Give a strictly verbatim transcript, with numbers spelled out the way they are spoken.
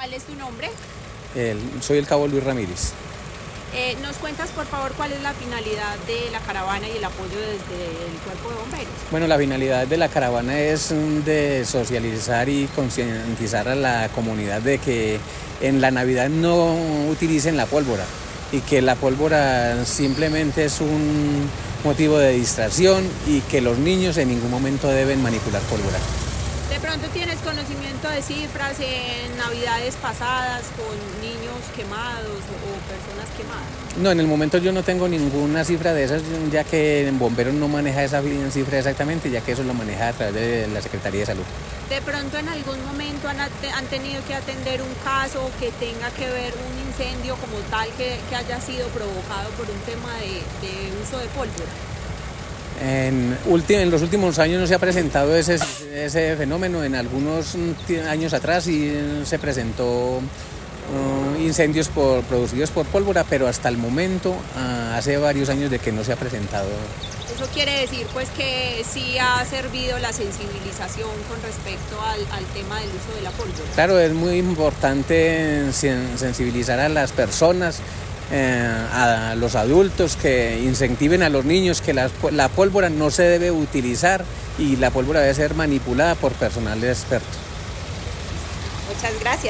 ¿Cuál es tu nombre? El, soy el cabo Luis Ramírez. Eh, ¿Nos cuentas, por favor, cuál es la finalidad de la caravana y el apoyo desde el Cuerpo de Bomberos? Bueno, la finalidad de la caravana es de socializar y concientizar a la comunidad de que en la Navidad no utilicen la pólvora y que la pólvora simplemente es un motivo de distracción y que los niños en ningún momento deben manipular pólvora. ¿De pronto tienes conocimiento de cifras en Navidades pasadas con niños quemados o personas quemadas? No, en el momento yo no tengo ninguna cifra de esas, ya que en Bomberos no maneja esa cifra exactamente, ya que eso lo maneja a través de la Secretaría de Salud. ¿De pronto en algún momento han, han tenido que atender un caso que tenga que ver un incendio como tal que, que haya sido provocado por un tema de, de uso de pólvora? En, en los últimos años no se ha presentado ese, ese fenómeno. En algunos años atrás sí se presentó uh, incendios por, producidos por pólvora, pero hasta el momento uh, hace varios años de que no se ha presentado. Eso quiere decir pues que sí ha servido la sensibilización con respecto al, al tema del uso de la pólvora. Claro, es muy importante sensibilizar a las personas, Eh, a los adultos, que incentiven a los niños que la, la pólvora no se debe utilizar y la pólvora debe ser manipulada por personal experto. Muchas gracias.